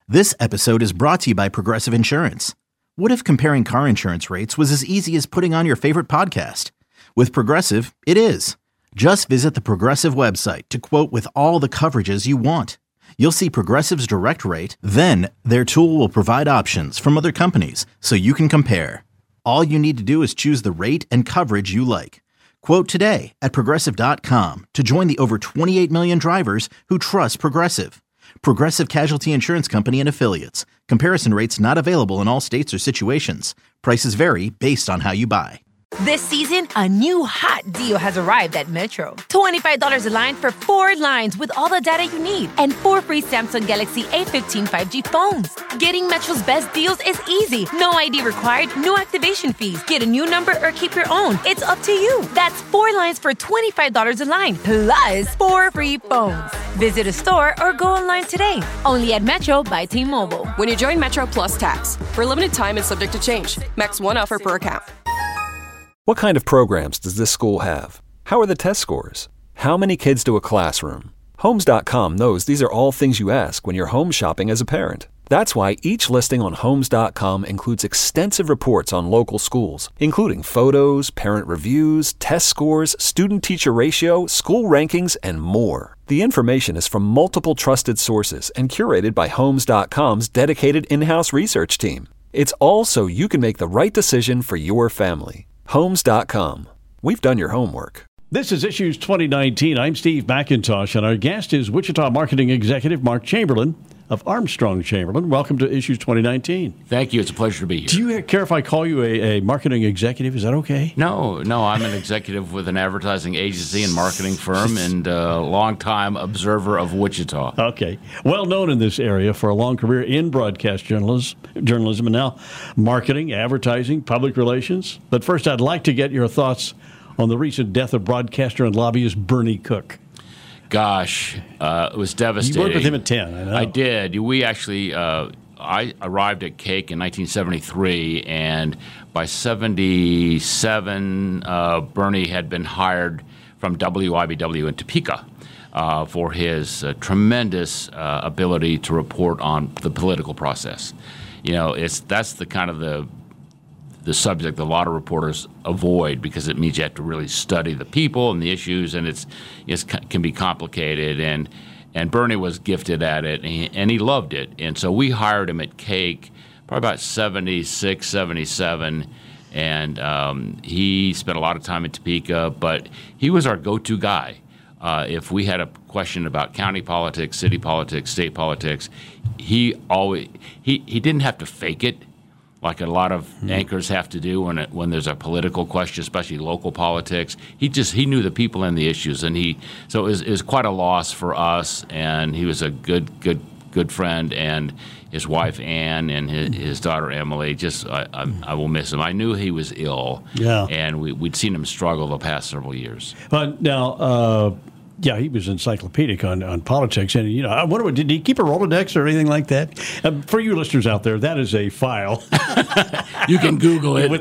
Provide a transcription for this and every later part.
This episode is brought to you by Progressive Insurance. What if comparing car insurance rates was as easy as putting on your favorite podcast? With Progressive, it is. Just visit the Progressive website to quote with all the coverages you want. You'll see Progressive's direct rate, then their tool will provide options from other companies so you can compare. All you need to do is choose the rate and coverage you like. Quote today at Progressive.com to join the over 28 million drivers who trust Progressive. Progressive Casualty Insurance Company and Affiliates. Comparison rates not available in all states or situations. Prices vary based on how you buy. This season, a new hot deal has arrived at Metro. $25 a line for 4 lines with all the data you need and 4 free Samsung Galaxy A15 5G phones. Getting Metro's best deals is easy. No ID required, no activation fees. Get a new number or keep your own. It's up to you. That's 4 lines for $25 a line, plus 4 free phones. Visit a store or go online today. Only at Metro by T-Mobile. When you join Metro Plus Tax, for a limited time and subject to change. Max 1 offer per account. What kind of programs does this school have? How are the test scores? How many kids do a classroom? Homes.com knows these are all things you ask when you're home shopping as a parent. That's why each listing on Homes.com includes extensive reports on local schools, including photos, parent reviews, test scores, student-teacher ratio, school rankings, and more. The information is from multiple trusted sources and curated by Homes.com's dedicated in-house research team. It's all so you can make the right decision for your family. Homes.com. We've done your homework. This is Issues 2019. I'm Steve McIntosh, and our guest is Wichita Marketing Executive Mark Chamberlain of Armstrong Chamberlain. Welcome to Issues 2019. Thank you. It's a pleasure to be here. Do you care if I call you a marketing executive? Is that okay? No. I'm an executive with an advertising agency and marketing firm and a longtime observer of Wichita. Okay. Well known in this area for a long career in broadcast journalism and now marketing, advertising, public relations. But first, I'd like to get your thoughts on the recent death of broadcaster and lobbyist Bernie Cook. Gosh, it was devastating. You worked with him at 10, I know. I did. We actually, I arrived at CAKE in 1973, and by 77, Bernie had been hired from WIBW in Topeka for his tremendous ability to report on the political process. You know, that's the kind of the subject that a lot of reporters avoid because it means you have to really study the people and the issues, and it can be complicated. And Bernie was gifted at it, and he loved it. And so we hired him at CAKE probably about 76, 77, and he spent a lot of time in Topeka, but he was our go-to guy. If we had a question about county politics, city politics, state politics, he didn't have to fake it like a lot of anchors have to do when there's a political question, especially local politics. He knew the people and the issues, and so it was quite a loss for us. And he was a good friend, and his wife Ann and his daughter Emily. I will miss him. I knew he was ill, and we'd seen him struggle the past several years. Yeah, he was encyclopedic on politics, and I wonder, did he keep a Rolodex or anything like that? For you listeners out there, that is a file. You can Google it.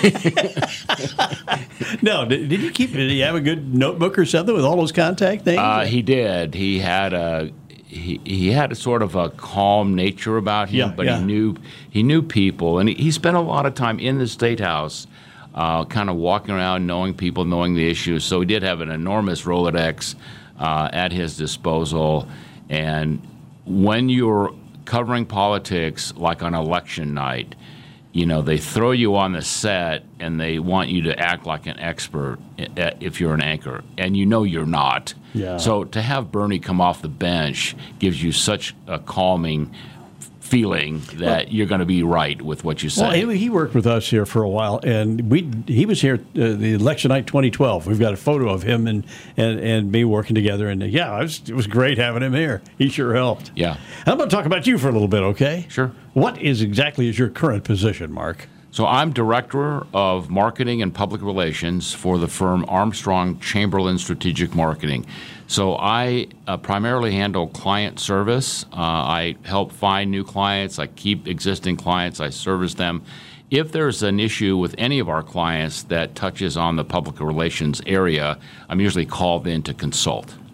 No, did he have a good notebook or something with all those contact things? He did. He had a sort of a calm nature about him, but he knew people, and he spent a lot of time in the State House. Kind of walking around, knowing people, knowing the issues. So he did have an enormous Rolodex at his disposal. And when you're covering politics, like on election night, they throw you on the set and they want you to act like an expert if you're an anchor. And you're not. Yeah. So to have Bernie come off the bench gives you such a calming feeling that you're going to be right with what you say. Well, he worked with us here for a while, and he was here the election night 2012. We've got a photo of him and me working together, and it was great having him here. He sure helped. Yeah. I'm going to talk about you for a little bit, okay? Sure. What exactly is your current position, Mark? So I'm Director of Marketing and Public Relations for the firm Armstrong Chamberlain Strategic Marketing. So I primarily handle client service. I help find new clients. I keep existing clients. I service them. If there's an issue with any of our clients that touches on the public relations area, I'm usually called in to consult.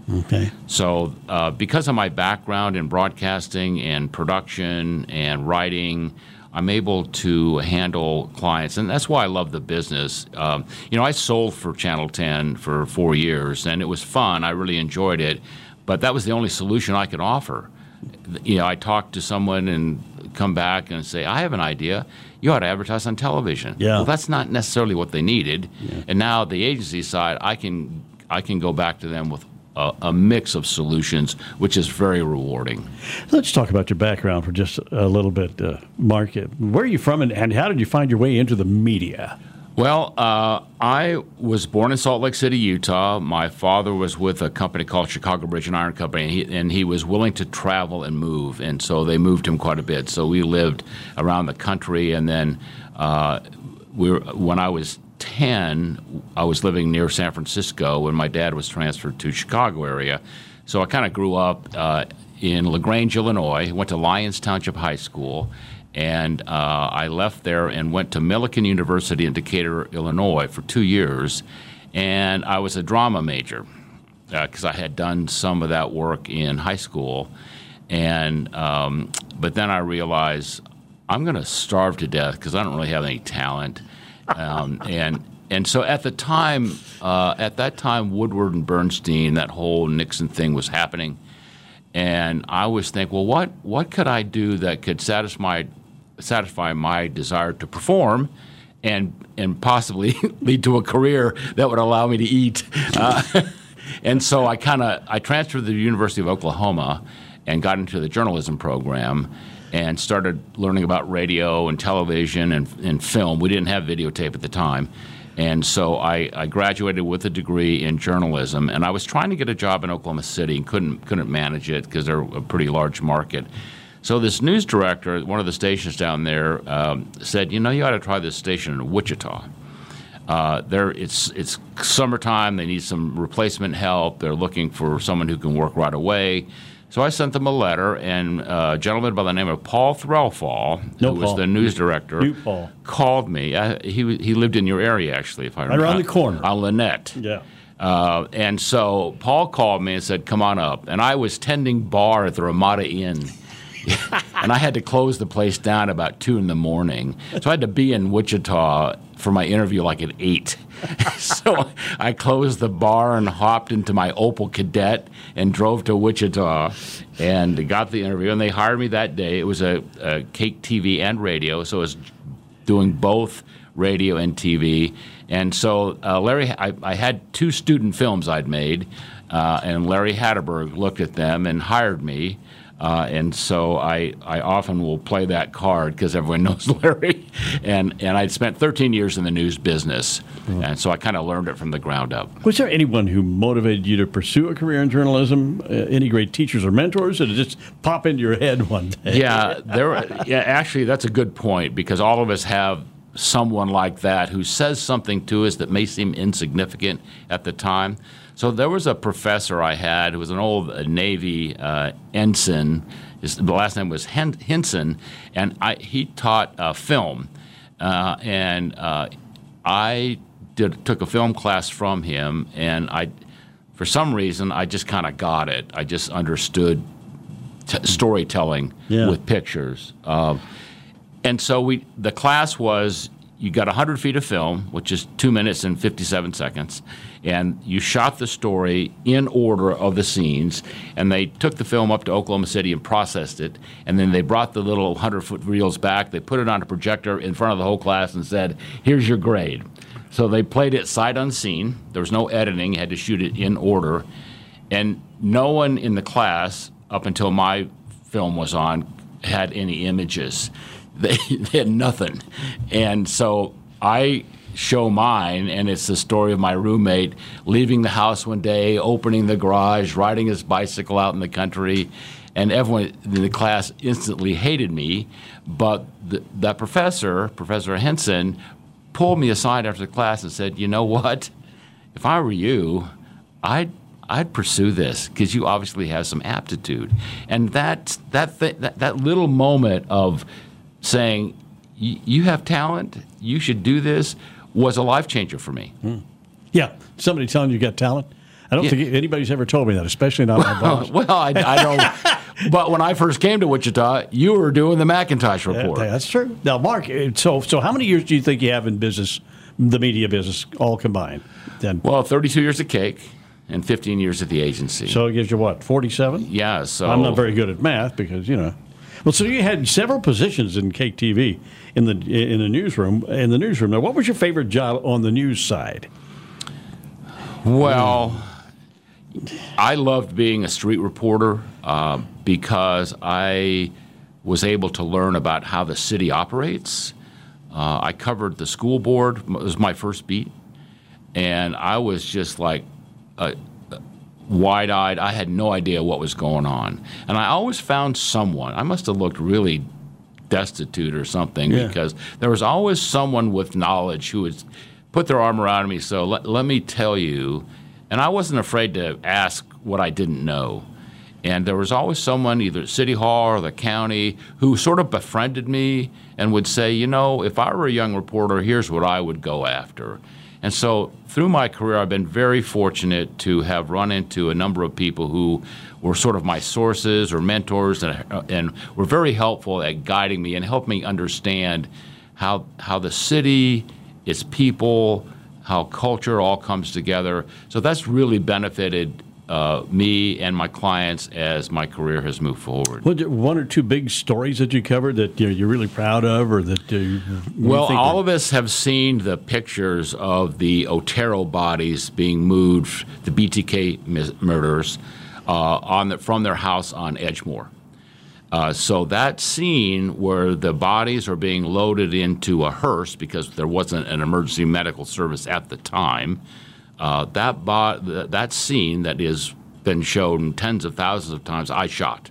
Okay. So because of my background in broadcasting and production and writing, I'm able to handle clients, and that's why I love the business. I sold for Channel 10 for 4 years, and it was fun. I really enjoyed it, but that was the only solution I could offer. I talk to someone and come back and say, I have an idea. You ought to advertise on television. Yeah. Well, that's not necessarily what they needed. Yeah. And now the agency side, I can go back to them with a mix of solutions, which is very rewarding. Let's talk about your background for just a little bit, Mark. Where are you from, and how did you find your way into the media? Well, I was born in Salt Lake City, Utah. My father was with a company called Chicago Bridge and Iron Company, and he was willing to travel and move, and so they moved him quite a bit. So we lived around the country, and then when I was 10, I was living near San Francisco when my dad was transferred to Chicago area. So I kind of grew up in LaGrange, Illinois, went to Lyons Township High School, and I left there and went to Millikan University in Decatur, Illinois for 2 years, and I was a drama major because I had done some of that work in high school, and but then I realized I'm going to starve to death because I don't really have any talent. And so at that time, Woodward and Bernstein, that whole Nixon thing was happening, and I was thinking, well, what could I do that could satisfy my desire to perform, and possibly lead to a career that would allow me to eat. And so I transferred to the University of Oklahoma and got into the journalism program, and started learning about radio and television and film. We didn't have videotape at the time. And so I graduated with a degree in journalism, and I was trying to get a job in Oklahoma City and couldn't manage it because they're a pretty large market. So this news director at one of the stations down there said, you ought to try this station in Wichita. It's summertime. They need some replacement help. They're looking for someone who can work right away. So I sent them a letter, and a gentleman by the name of Paul Threlfall, who was the news director, called me. He lived in your area, actually, if I remember. Right around the corner. On Lynette. Yeah. And so Paul called me and said, come on up. And I was tending bar at the Ramada Inn. And I had to close the place down about 2 in the morning. So I had to be in Wichita for my interview like at 8. So I closed the bar and hopped into my Opel Kadett and drove to Wichita and got the interview. And they hired me that day. It was a Cake TV and radio, so I was doing both radio and TV. And so I had 2 student films I'd made, and Larry Hatterberg looked at them and hired me. And so I often will play that card because everyone knows Larry. And I'd spent 13 years in the news business, and so I kind of learned it from the ground up. Was there anyone who motivated you to pursue a career in journalism? Any great teachers or mentors, or did it just pop into your head one day? Yeah, actually, that's a good point, because all of us have someone like that who says something to us that may seem insignificant at the time. So there was a professor I had who was an old Navy ensign. The last name was Henson, and he taught film. I took a film class from him, and for some reason, I just kind of got it. I just understood storytelling with pictures. And so the class was, you got 100 feet of film, which is 2 minutes and 57 seconds, and you shot the story in order of the scenes, and they took the film up to Oklahoma City and processed it, and then they brought the little 100-foot reels back, they put it on a projector in front of the whole class and said, here's your grade. So they played it sight unseen. There was no editing. You had to shoot it in order. And no one in the class, up until my film was on, had any images. They had nothing. And so I show mine, and it's the story of my roommate leaving the house one day, opening the garage, riding his bicycle out in the country, and everyone in the class instantly hated me. But that professor, Professor Henson, pulled me aside after the class and said, you know what? If I were you, I'd pursue this, because you obviously have some aptitude. And that little moment of saying, you have talent, you should do this, was a life changer for me. Yeah, somebody telling you got talent. I don't think anybody's ever told me that, especially not my boss. Well, I don't. But when I first came to Wichita, you were doing the Macintosh report. That's true. Now, Mark, so how many years do you think you have in business, the media business, all combined? Then, well, 32 years at Cake and 15 years at the agency. So it gives you what, 47? Yeah. So I'm not very good at math because Well, so you had several positions in Cake TV in the newsroom. Now, what was your favorite job on the news side? Well, I loved being a street reporter because I was able to learn about how the city operates. I covered the school board. It was my first beat. And I was just like wide-eyed. I had no idea what was going on. And I always found someone. I must have looked really destitute or something because there was always someone with knowledge who would put their arm around me. So let me tell you. And I wasn't afraid to ask what I didn't know. And there was always someone, either at City Hall or the county, who sort of befriended me and would say, if I were a young reporter, here's what I would go after. And so through my career, I've been very fortunate to have run into a number of people who were sort of my sources or mentors and were very helpful at guiding me and helping me understand how the city, its people, how culture all comes together. So that's really benefited me and my clients as my career has moved forward. Was there one or two big stories that you covered that you're really proud of, or that all of us have seen the pictures of the Otero bodies being moved, the BTK murders, from their house on Edgemoor. So that scene where the bodies are being loaded into a hearse because there wasn't an emergency medical service at the time. That scene that has been shown tens of thousands of times, I shot.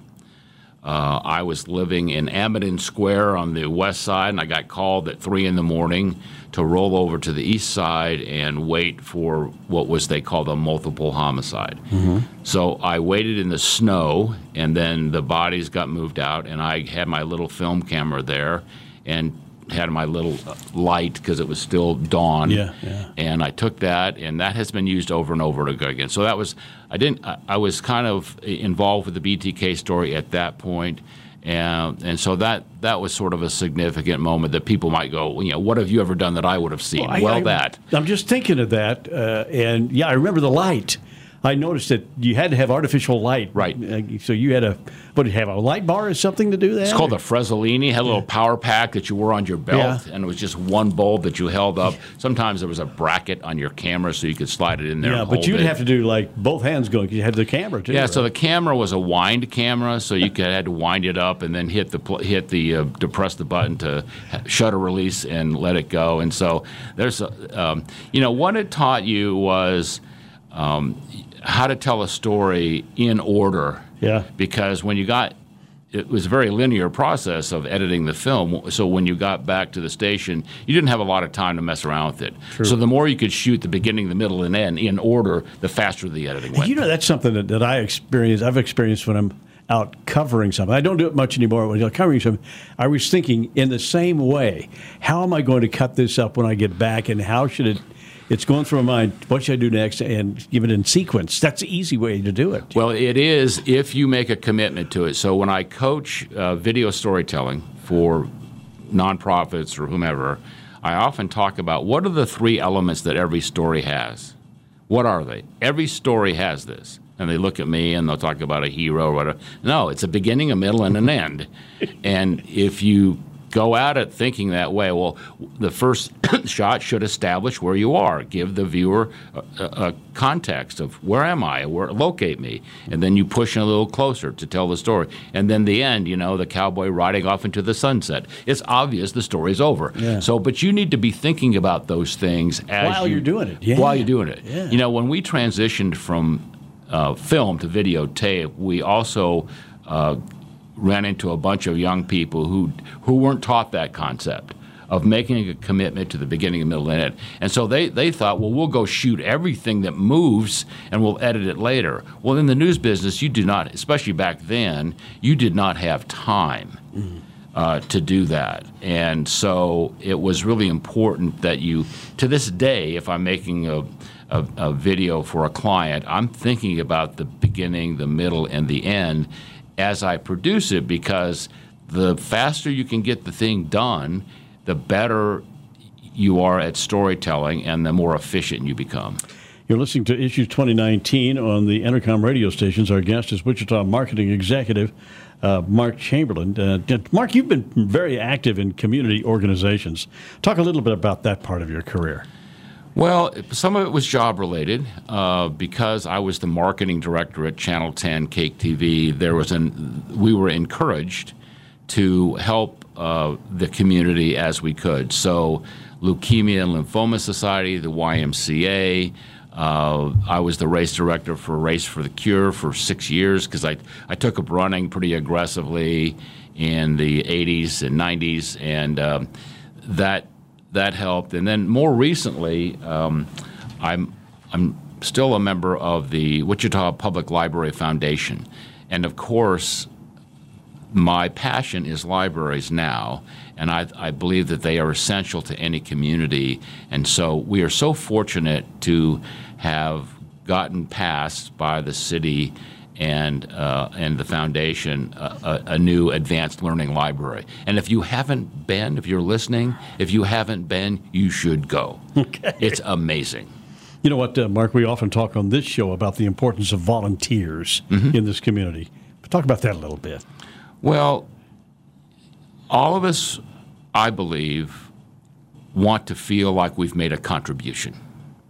I was living in Amadon Square on the west side, and I got called at 3 a.m. to roll over to the east side and wait for what they called a multiple homicide. Mm-hmm. So I waited in the snow, and then the bodies got moved out, and I had my little film camera there and had my little light because it was still dawn. And I took that, and that has been used over and over again. So that was I was kind of involved with the BTK story at that point, and so that was sort of a significant moment that people might go, what have you ever done that I would have seen? I'm just thinking of that, and I remember the light. I noticed that you had to have artificial light. Right. So you had did you have a light bar or something to do that? It's called a Fresolini. It had a little power pack that you wore on your belt, and it was just one bulb that you held up. Sometimes there was a bracket on your camera so you could slide it in there and hold it. But you'd have to do like both hands going because you had the camera too. Yeah, right? So the camera was a wind camera, so you had to wind it up and then depress the button to shutter release and let it go. And so there's what it taught you was how to tell a story in order. Yeah. Because it was a very linear process of editing the film. So when you got back to the station, you didn't have a lot of time to mess around with it. True. So the more you could shoot the beginning, the middle, and end in order, the faster the editing went. That's something that I experience. I've experienced when I'm out covering something. I don't do it much anymore. When I'm covering something, I was thinking in the same way, how am I going to cut this up when I get back, and how should it... It's going through my mind, what should I do next, and give it in sequence. That's the easy way to do it. Well, it is if you make a commitment to it. So when I coach video storytelling for nonprofits or whomever, I often talk about what are the 3 elements that every story has. What are they? Every story has this. And they look at me and they'll talk about a hero or whatever. No, it's a beginning, a middle, and an end. And if you go at it thinking that way, well, the first shot should establish where you are, give the viewer a context of where am I, locate me, and then you push in a little closer to tell the story. And then the end, the cowboy riding off into the sunset. It's obvious the story's over. Yeah. But you need to be thinking about those things while you're doing it. Yeah. While you're doing it. Yeah. When we transitioned from film to videotape, we also ran into a bunch of young people who weren't taught that concept of making a commitment to the beginning, middle, and end. And so they thought, well, we'll go shoot everything that moves and we'll edit it later. Well, in the news business, you do not, especially back then, you did not have time. to do that. And so it was really important that you, to this day, if I'm making a video for a client, I'm thinking about the beginning, the middle, and the end as I produce it, because the faster you can get the thing done, the better you are at storytelling and the more efficient you become. You're listening to Issues 2019 on the Entercom radio stations. Our guest is Wichita Marketing Executive Mark Chamberlain. Mark, you've been very active in community organizations. Talk a little bit about that part of your career. Well, some of it was job-related. Because I was the marketing director at Channel 10 Cake TV, we were encouraged to help the community as we could. So Leukemia and Lymphoma Society, the YMCA. I was the race director for Race for the Cure for 6 years because I took up running pretty aggressively in the 80s and 90s, and that helped. And then more recently, I'm still a member of the Wichita Public Library Foundation, and of course, my passion is libraries now, and I believe that they are essential to any community. And so we are so fortunate to have gotten passed by the city and the foundation a new advanced learning library. And if you haven't been, if you're listening, if you haven't been, you should go. Okay. It's amazing. You know what, Mark, we often talk on this show about the importance of volunteers in this community. But talk about that a little bit. Well, all of us, I believe, want to feel like we've made a contribution.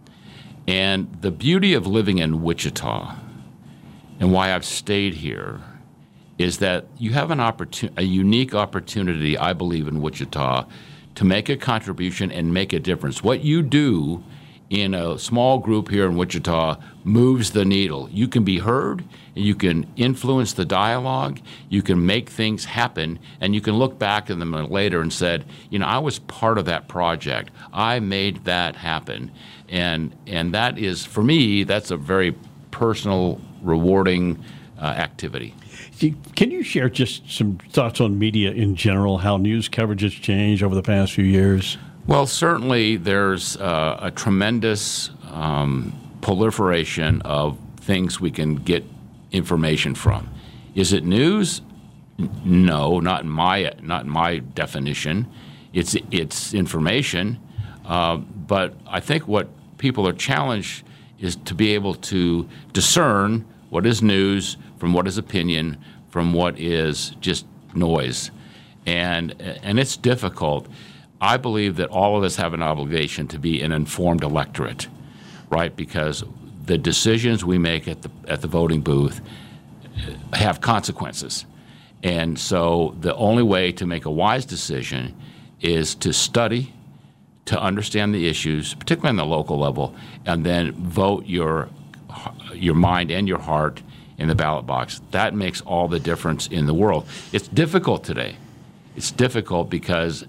And the beauty of living in Wichita and why I've stayed here is that you have a unique opportunity, I believe, in Wichita to make a contribution and make a difference. What you do in a small group here in Wichita moves the needle. You can be heard, and you can influence the dialogue, you can make things happen, and you can look back at them later and said, I was part of that project. I made that happen. And that is, for me, that's a very personal, rewarding activity. Can you share just some thoughts on media in general, how news coverage has changed over the past few years? Well, certainly there's a tremendous proliferation of things we can get information from. Is it news? No, not in my definition. It's information, but I think what people are challenged is to be able to discern what is news from what is opinion, from what is just noise, and it's difficult. I believe that all of us have an obligation to be an informed electorate, right? Because the decisions we make at the voting booth have consequences. And so the only way to make a wise decision is to study, to understand the issues, particularly on the local level, and then vote your mind and your heart in the ballot box. That makes all the difference in the world. It's difficult today. It's difficult because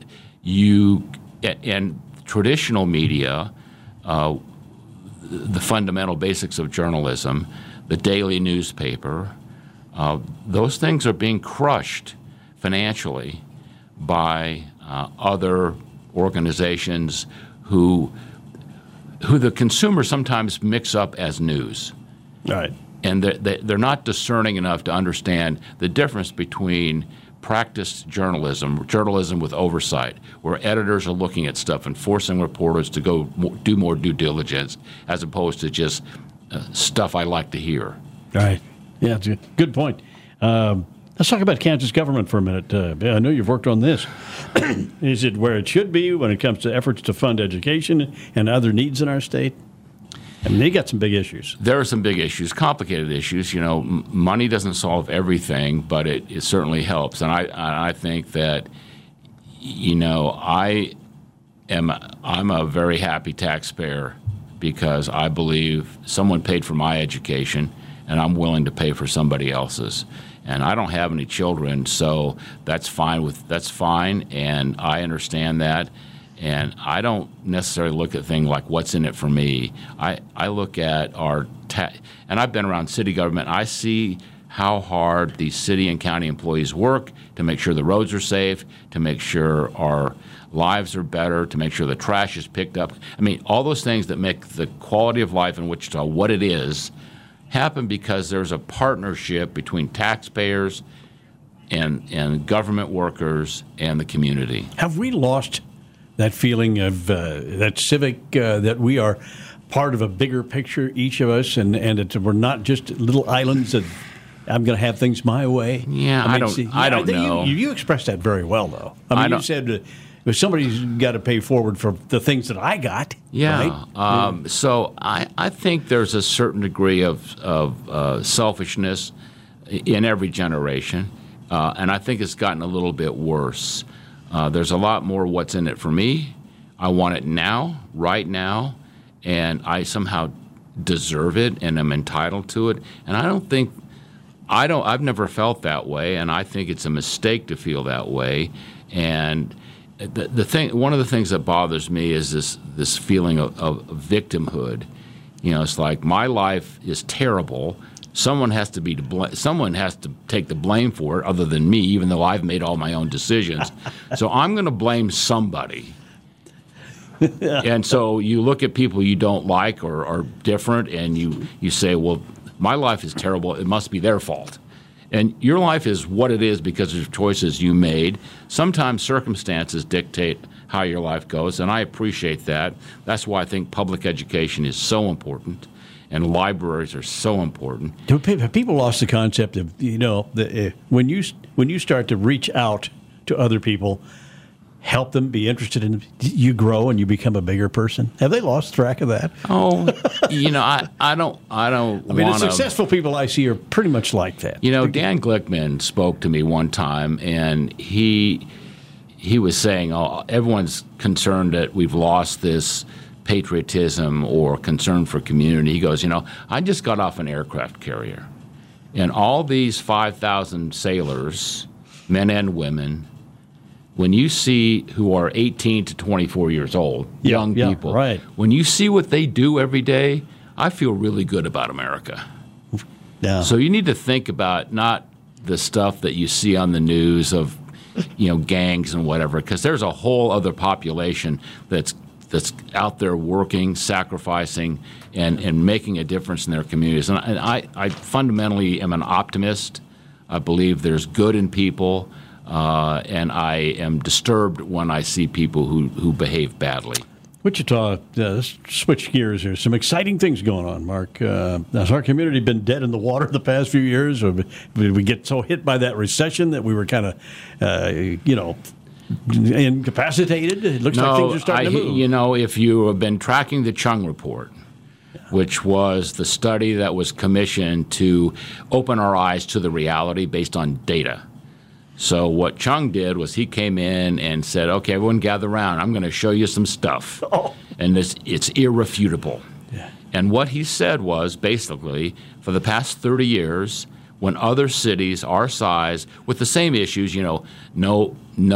and traditional media, the fundamental basics of journalism, the daily newspaper, those things are being crushed financially by other organizations who the consumer sometimes mix up as news. Right. And they're not discerning enough to understand the difference between practiced journalism with oversight, where editors are looking at stuff and forcing reporters to go do more due diligence, as opposed to just stuff I like to hear. Right. Yeah, it's a good point. Let's talk about Kansas government for a minute. I know you've worked on this. Is it where it should be when it comes to efforts to fund education and other needs in our state? I mean, they got some big issues. There are some big issues, complicated issues. Money doesn't solve everything, but it certainly helps. And I think that, I'm a very happy taxpayer because I believe someone paid for my education, and I'm willing to pay for somebody else's. And I don't have any children, so that's fine, and I understand that. And I don't necessarily look at things like what's in it for me. I look at and I've been around city government. I see how hard the city and county employees work to make sure the roads are safe, to make sure our lives are better, to make sure the trash is picked up. I mean, all those things that make the quality of life in Wichita what it is happen because there's a partnership between taxpayers and government workers and the community. Have we lost that feeling of that civic, that we are part of a bigger picture, each of us, and that we're not just little islands that I'm going to have things my way? Yeah, I don't know. You expressed that very well, though. I mean, you said if somebody's got to pay forward for the things that I got. Yeah. Right? So I think there's a certain degree of selfishness in every generation, and I think it's gotten a little bit worse. There's a lot more what's in it for me. I want it now, right now, and I somehow deserve it and am entitled to it. And I've never felt that way, and I think it's a mistake to feel that way. And one of the things that bothers me is this feeling of victimhood. You know, it's like my life is terrible. Someone has to take the blame for it, other than me, even though I've made all my own decisions. So I'm going to blame somebody. And so you look at people you don't like or are different, and you say, well, my life is terrible. It must be their fault. And your life is what it is because of choices you made. Sometimes circumstances dictate how your life goes, and I appreciate that. That's why I think public education is so important, and libraries are so important. Have people lost the concept of, when you start to reach out to other people, help them be interested in, you grow and you become a bigger person? Have they lost track of that? Oh, I don't. I mean, the successful people I see are pretty much like that. Dan Glickman spoke to me one time, and he was saying, everyone's concerned that we've lost this patriotism or concern for community. He goes, I just got off an aircraft carrier, and all these 5,000 sailors, men and women, when you see who are 18 to 24 years old, young people, right. When you see what they do every day, I feel really good about America. Yeah. So you need to think about not the stuff that you see on the news of, gangs and whatever, because there's a whole other population that's out there working, sacrificing, and making a difference in their communities. And I fundamentally am an optimist. I believe there's good in people. And I am disturbed when I see people who behave badly. Wichita, let's switch gears here. Some exciting things going on, Mark. Has our community been dead in the water the past few years? Or did we get so hit by that recession that we were kind of, incapacitated? It looks like things are starting to move. If you have been tracking the Chung Report, which was the study that was commissioned to open our eyes to the reality based on data. So what Chung did was he came in and said, okay, everyone gather around. I'm going to show you some stuff. And it's irrefutable. Yeah. And what he said was basically for the past 30 years, when other cities our size with the same issues, no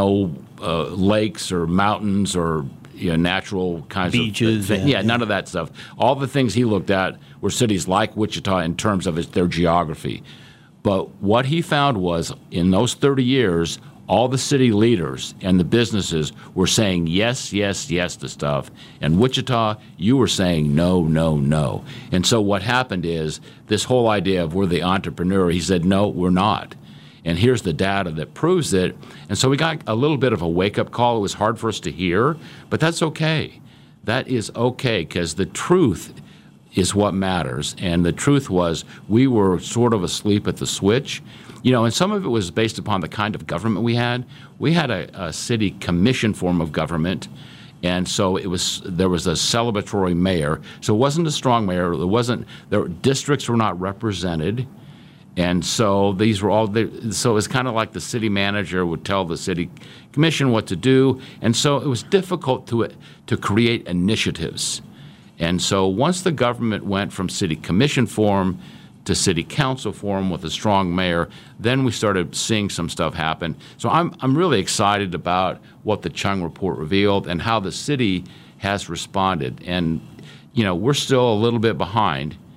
lakes or mountains or natural kinds beaches, of things. None of that stuff. All the things he looked at were cities like Wichita in terms of their geography. But what he found was, in those 30 years, all the city leaders and the businesses were saying yes, yes, yes to stuff. And Wichita, you were saying no, no, no. And so what happened is this whole idea of we're the entrepreneur, he said, no, we're not. And here's the data that proves it. And so we got a little bit of a wake-up call. It was hard for us to hear, but that's okay. That is okay, because the truth is what matters. And the truth was we were sort of asleep at the switch. And some of it was based upon the kind of government we had. We had a city commission form of government, and so there was a celebratory mayor. So it wasn't a strong mayor. Districts were not represented. And so these were all so it was kind of like the city manager would tell the city commission what to do. And so it was difficult to create initiatives. And so once the government went from city commission form to city council form with a strong mayor, then we started seeing some stuff happen. So I'm really excited about what the Chung Report revealed and how the city has responded. And, we're still a little bit behind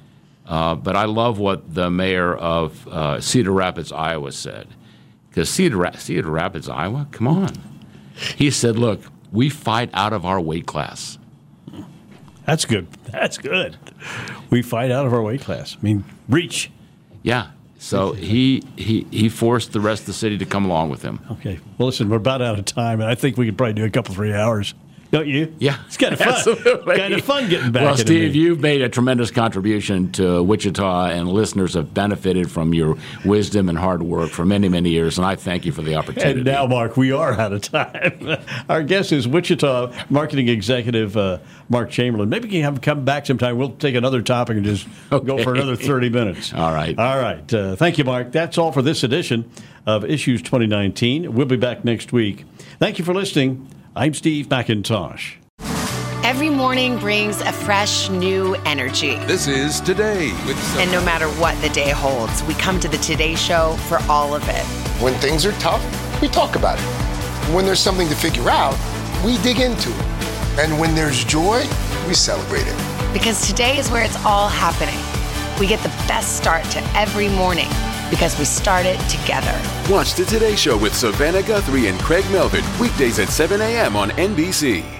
But I love what the mayor of Cedar Rapids, Iowa said. Because Cedar Rapids, Iowa, come on. He said, look, we fight out of our weight class. That's good. That's good. We fight out of our weight class. I mean, reach. Yeah. So he forced the rest of the city to come along with him. Okay. Well, listen, we're about out of time, and I think we could probably do a couple, 3 hours. Don't you? Yeah. It's kind of fun. Absolutely. Kind of fun getting back. Well, Steve, you've made a tremendous contribution to Wichita, and listeners have benefited from your wisdom and hard work for many, many years, and I thank you for the opportunity. And now, Mark, we are out of time. Our guest is Wichita Marketing Executive Mark Chamberlain. Maybe we can have him come back sometime. We'll take another topic and just go for another 30 minutes. All right. All right. Thank you, Mark. That's all for this edition of Issues 2019. We'll be back next week. Thank you for listening. I'm Steve McIntosh. Every morning brings a fresh, new energy. This is Today with And no matter what the day holds, we come to the Today Show for all of it. When things are tough, we talk about it. When there's something to figure out, we dig into it. And when there's joy, we celebrate it. Because today is where it's all happening. We get the best start to every morning because we start it together. Watch the Today Show with Savannah Guthrie and Craig Melvin weekdays at 7 a.m. on NBC.